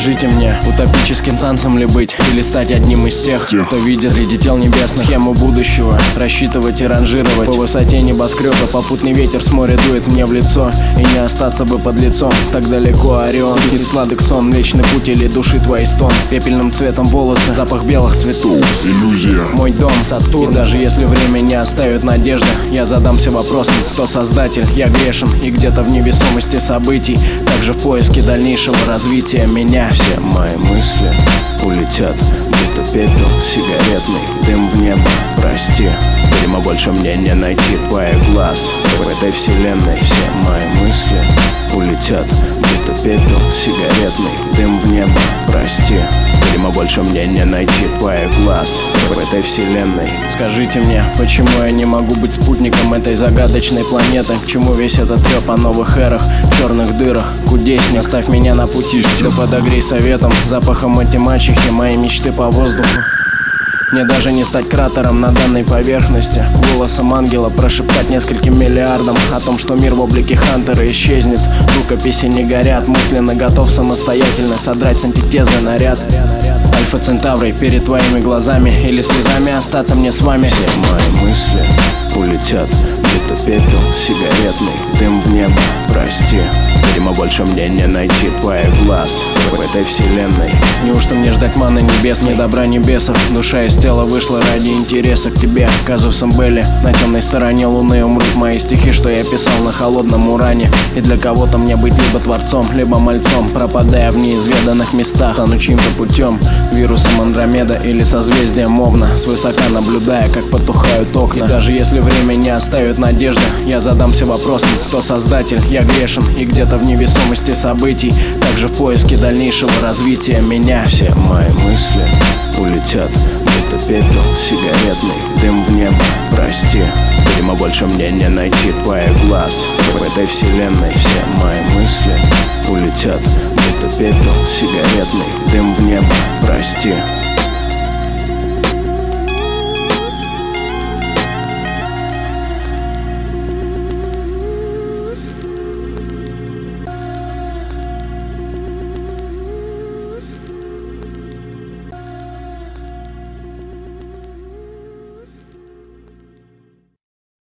Скажите мне, утопическим танцем ли быть, или стать одним из тех, кто видит среди тел небесных схему будущего, рассчитывать и ранжировать по высоте небоскреба. Попутный ветер с моря дует мне в лицо, и не остаться бы под лицом. Так далеко Орион, и сладок сон, вечный путь или души твои стон. Пепельным цветом волосы, запах белых цветов. Иллюзия. Мой дом Сатурн. И даже если время не оставит надежды, я задамся вопросом, кто создатель. Я грешен и где-то в невесомости событий, также в поиске дальнейшего развития меня. Все мои мысли улетят, будто пепел сигаретный, дым в небо, прости. Видимо, больше мне не найти твоих глаз в этой вселенной. Все мои мысли улетят, будто пепел сигаретный, дым в небо, прости. Видимо, больше мне не найти твоих глаз в этой вселенной. Скажите мне, почему я не могу быть спутником этой загадочной планеты? К чему весь этот трёп о новых эрах, черных дырах? Кудесник, оставь меня на пути, да подогрей советом, запахом эти мачехи, мои мечты по воздуху. Мне даже не стать кратером на данной поверхности, голосом ангела прошептать нескольким миллиардам о том, что мир в облике Хантера исчезнет. Рукописи не горят, мысленно готов самостоятельно содрать с антитезы наряд. Альфа Центаврой перед твоими глазами, или слезами остаться мне с вами. Все мои мысли улетят, будто пепел сигаретный, дым в небо, прости. Видимо, больше мне не найти твоих глаз в этой вселенной. Неужто мне ждать маны небес, ни добра, ни бесов? Душа из тела вышла ради интереса к тебе. Казусом Белли, на темной стороне луны умрут мои стихи, что я писал на холодном уране. И для кого-то мне быть либо творцом, либо мальцом, пропадая в неизведанных местах. Стану чьим-то путем, вирусом Андромеда или созвездием Овна, свысока наблюдая, как потухают окна. И даже если время не оставит надежды, я задамся вопросом, кто создатель. Я грешен и где-то в невесомости событий, также в поиске дальнейшего развития меня. Все мои мысли улетят, будто пепел сигаретный, дым в небо, прости. Видимо, больше мне не найти твоих глаз в этой вселенной. Все мои мысли улетят, будто пепел сигаретный, дым в небо, прости.